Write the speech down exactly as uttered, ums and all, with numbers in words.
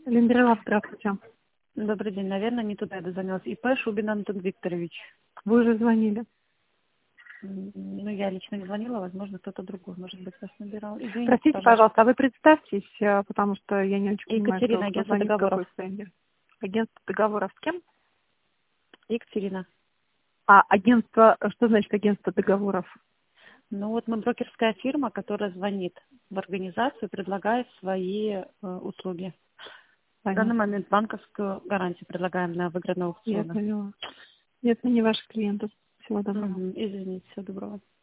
Лендерова, здравствуйте. Добрый день. Наверное, не туда я дозвонилась. ИП Шубин Антон Викторович. Вы уже звонили. М, Ну, я лично не звонила, возможно, кто-то другой, может быть, вас набирал. Извините, Простите, пожалуйста. пожалуйста, а вы представьтесь, э, потому что я не очень понимаю, кто, Екатерина, кто агентство звонит, договоров. какой стендер. Агентство договоров с кем? Екатерина. А, агентство, что значит агентство договоров? Ну, вот мы брокерская фирма, которая звонит в организацию, предлагает свои э, услуги. В данный Понятно. момент банковскую гарантию предлагаем на выгодные Я аукционы. поняла. Нет, мы не ваши клиенты. Всего доброго. Мгм. Извините, всего доброго.